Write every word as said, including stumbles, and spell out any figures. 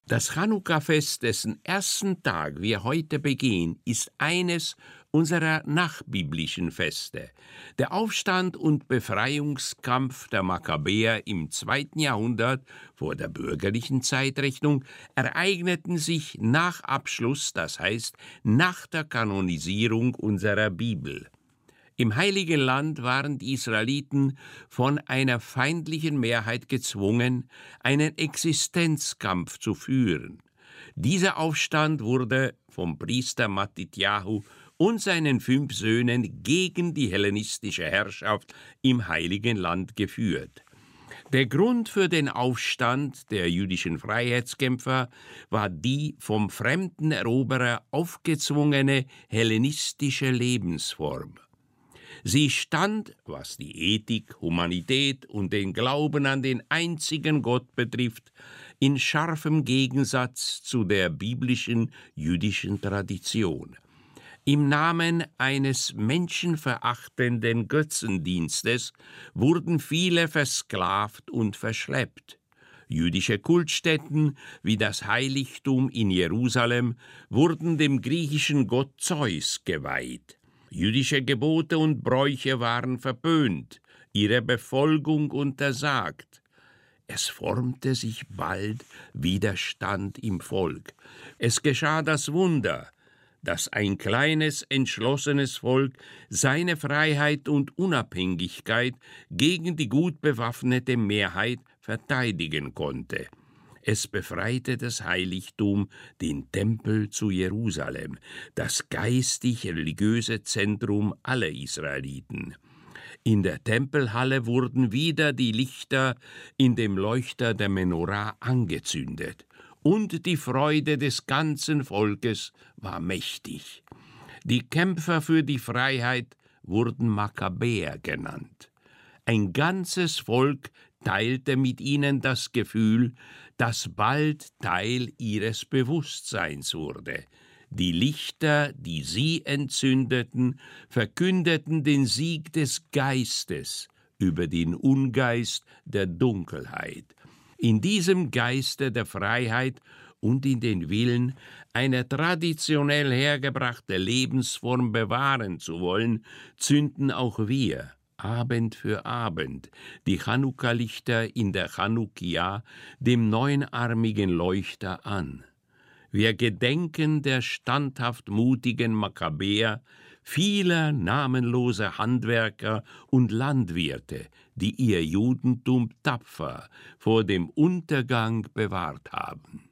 Das Chanukka-Fest, dessen ersten Tag wir heute begehen, ist eines unserer nachbiblischen Feste. Der Aufstand und Befreiungskampf der Makkabäer im zweiten Jahrhundert vor der bürgerlichen Zeitrechnung ereigneten sich nach Abschluss, das heißt nach der Kanonisierung unserer Bibel. Im Heiligen Land waren die Israeliten von einer feindlichen Mehrheit gezwungen, einen Existenzkampf zu führen. Dieser Aufstand wurde vom Priester Mattityahu und seinen fünf Söhnen gegen die hellenistische Herrschaft im Heiligen Land geführt. Der Grund für den Aufstand der jüdischen Freiheitskämpfer war die vom fremden Eroberer aufgezwungene hellenistische Lebensform. Sie stand, was die Ethik, Humanität und den Glauben an den einzigen Gott betrifft, in scharfem Gegensatz zu der biblischen jüdischen Tradition. Im Namen eines menschenverachtenden Götzendienstes wurden viele versklavt und verschleppt. Jüdische Kultstätten wie das Heiligtum in Jerusalem wurden dem griechischen Gott Zeus geweiht. Jüdische Gebote und Bräuche waren verpönt, ihre Befolgung untersagt. Es formte sich bald Widerstand im Volk. Es geschah das Wunder, dass ein kleines, entschlossenes Volk seine Freiheit und Unabhängigkeit gegen die gut bewaffnete Mehrheit verteidigen konnte. Es befreite das Heiligtum, den Tempel zu Jerusalem, das geistig-religiöse Zentrum aller Israeliten. In der Tempelhalle wurden wieder die Lichter in dem Leuchter der Menorah angezündet, und die Freude des ganzen Volkes war mächtig. Die Kämpfer für die Freiheit wurden Makkabäer genannt. Ein ganzes Volk teilte mit ihnen das Gefühl, das bald Teil ihres Bewusstseins wurde. Die Lichter, die sie entzündeten, verkündeten den Sieg des Geistes über den Ungeist der Dunkelheit. In diesem Geiste der Freiheit und in den Willen, eine traditionell hergebrachte Lebensform bewahren zu wollen, zünden auch wir Abend für Abend die Chanukka-Lichter in der Chanukia, dem neunarmigen Leuchter, an. Wir gedenken der standhaft mutigen Makkabäer, vieler namenloser Handwerker und Landwirte, die ihr Judentum tapfer vor dem Untergang bewahrt haben.